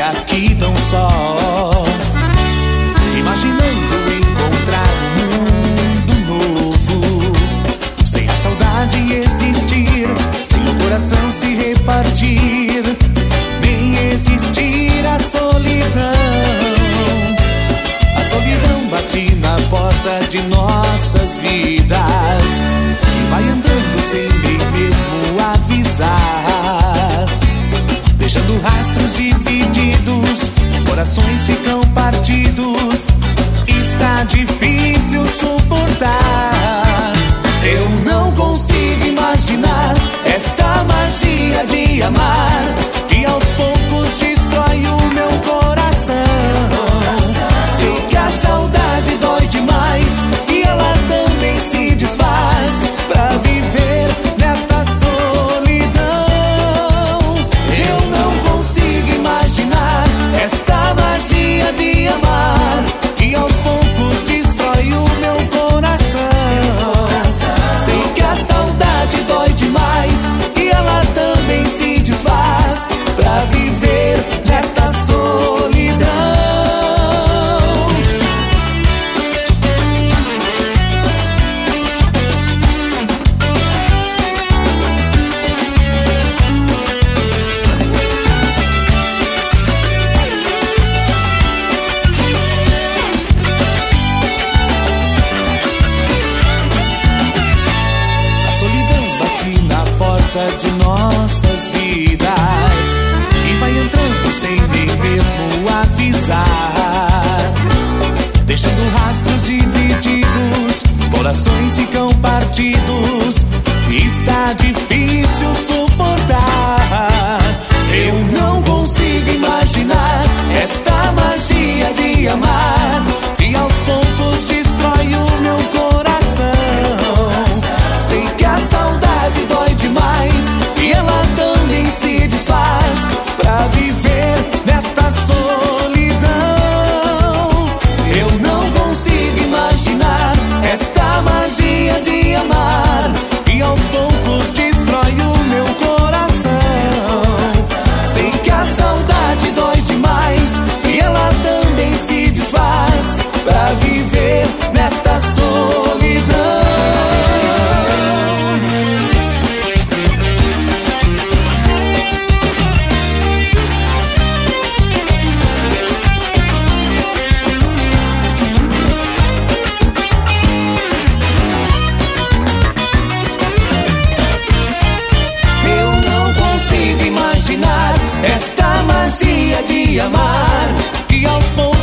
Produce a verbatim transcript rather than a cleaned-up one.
aqui tão só, imaginando encontrar um mundo novo, sem a saudade existir, sem o coração se repartir, nem existir a solidão. A solidão bate na porta de nossas vidas e vai andando sem nem mesmo avisar, deixando rastros divididos, corações ficam partidos. Está difícil suportar. Eu não consigo imaginar esta magia de amar, que aos poucos destrói o meu coração. Sei que a saudade dói demais e ela também se desfaz pra viver nesta solidão. Eu não consigo imaginar esta magia de amar, que aos poucos destrói o meu coração. Sei que a saudade dói demais e ela também se desfaz pra viver nesta solidão. A solidão bate na porta de nossas vidas e vai entrando sem nem mesmo avisar, deixando rastros divididos, corações ficam partidos. Está difícil suportar. Eu não consigo imaginar esta magia de amar, que aos poucos destrói o meu coração. Sei que a saudade dói demais e ela também se desfaz pra viver nesta solidão. Eu não consigo imaginar esta magia de amar, que aos poucos destrói o meu coração. Sei que a saudade dói demais e ela também se desfaz pra viver nesta solidão. Eu não consigo imaginar esta magia de amar, que aos poucos